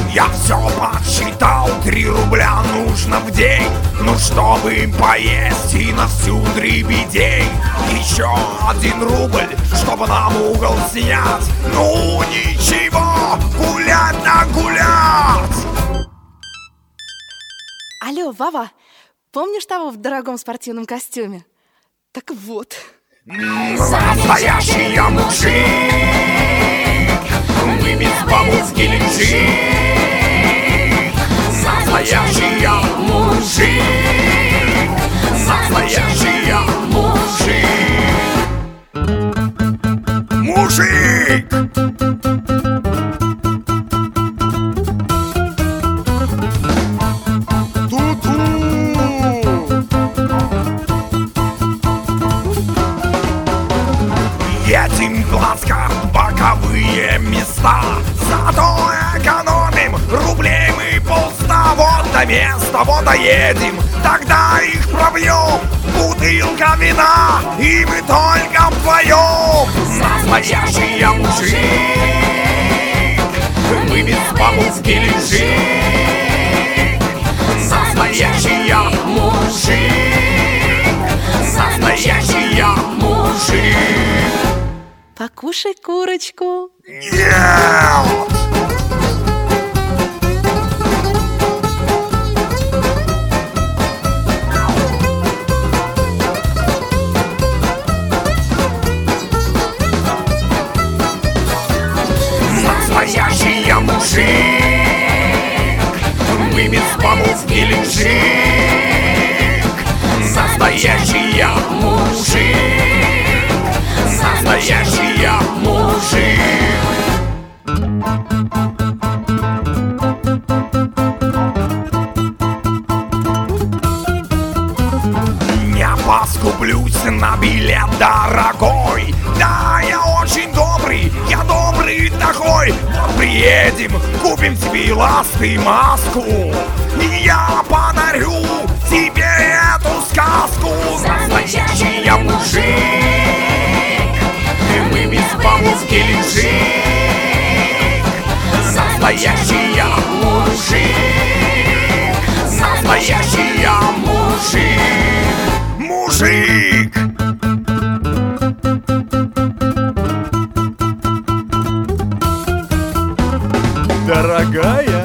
Я все подсчитал, 3 рубля нужно в день. Ну, чтобы поесть и на всю дребедень. Еще 1 рубль, чтобы нам угол снять. Ну, ничего, гулять на гулять. Алло, Вова, помнишь того в дорогом спортивном костюме? Так вот. Настоящий мужик, мы без бабушки Геленджик. Настоящий мужик, настоящий мужик. Мужик! Едем плоско боковые места, зато экономим рублей мы полста. Вот до места, вот доедем, тогда их пробьем. Бутылка вина, и мы только вдвоем. Настоящий мужик, мы без бабушки Геленджик. Настоящий мужик, настоящий мужик. Покушай курочку. Нет! Настоящий мужик, мы без бабушки Геленджик. Настоящий мужик, настоящий мужик. Не поскуплюсь на билет дорогой. Да, я очень добрый, я добрый такой. Вот приедем, купим тебе ласты и маску, и я подарю тебе эту сказку. Настоящий мужик, мы без бабушки Геленджик. Настоящий мужик, настоящий мужик. Мужик! Дорогая,